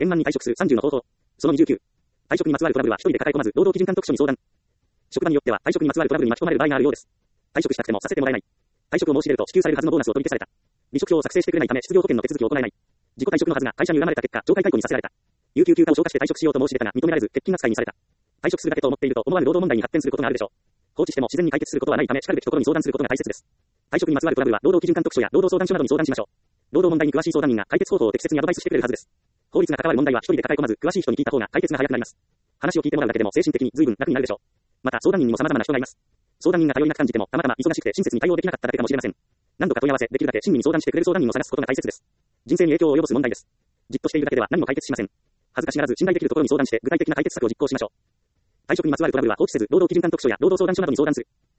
円満に退職する30の方法。その29。退職にまつわるトラブルは一人で抱え込まず、労働基準監督署に相談。職場によっては退職にまつわるトラブルに巻き込まれる場合があるようです。退職したくてもさせてもらえない。退職を申し出ると支給されるはずのボーナスを取り消された。離職票を作成してくれないため失業保険の手続きを行えない。自己退職のはずが会社に恨まれた結果、懲戒解雇にさせられた。有給休暇を消化して退職しようと申し出たが認められず、欠勤扱いにされた。退職するだけと思っていると思わぬ労働問題に発展することがあるでしょう。放置しても自然に解決することはないため、叱るべきところに相談することが大切です。退職にまつわるトラブルは労働基準監督署や労働相談所などに相談しましょう。労働問題に詳しい相談員が解決方法を適切にアドバイスしてくれるはずです。法律が関わる問題は一人で抱え込まず、詳しい人に聞いた方が解決が早くなります。話を聞いてもらうだけでも精神的に随分楽になるでしょう。また相談員にも様々な人がいます。相談員が頼りなく感じても、たまたま忙しくて親切に対応できなかっただけかもしれません。何度か問い合わせ、できるだけ親身に相談してくれる相談員を探すことが大切です。人生に影響を及ぼす問題です。じっとしているだけでは何も解決しません。恥ずかしがらず信頼できるところに相談して具体的な解決策を実行しましょう。退職にまつわるトラブルは放置せず、労働基準監督署や労働相談所などに相談する。